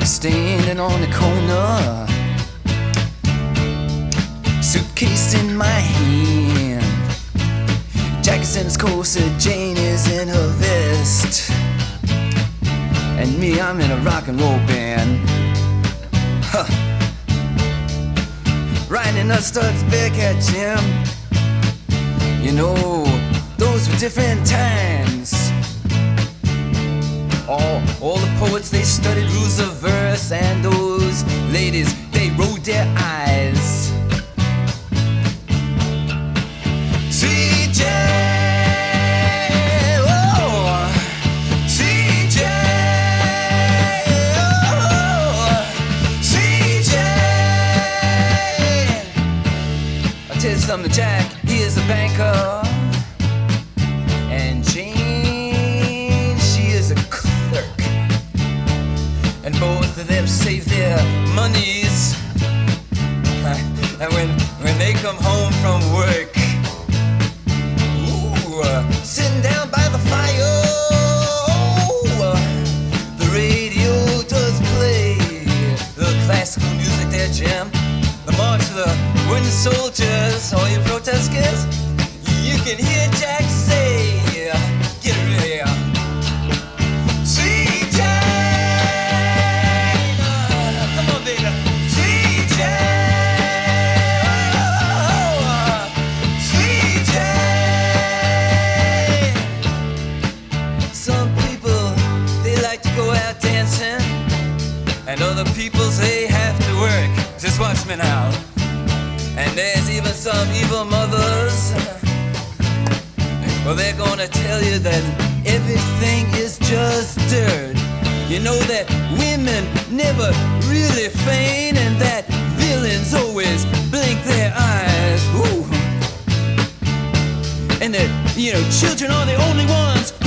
standing on the corner, suitcase in my hand. Jack's in his corset, Jane is in her vest, and me, I'm in a rock and roll band. Huh. Riding a Studs Bearcat, Jim. You know, those were different times. All the poets, they studied rules of verse, and those ladies, they rolled their eyes. CJ, oh, CJ, oh, CJ. I'll tell you something, Jack, he is a banker, and Jane, she is a clerk, and both of them save their monies, and when they come home from work, sitting down by the fire, the radio does play the classical music there, Jim. The march of the wooden soldiers, all you protesters, you can hear Jack say, get ready, CJ, come on, baby, CJ, CJ. Some people, they like to go out dancing, and other people, they have to work. Just watch me now. And there's even some evil mothers, well, they're gonna tell you that everything is just dirt. You know that women never really faint, and that villains always blink their eyes. Ooh. And that, you know, children are the only ones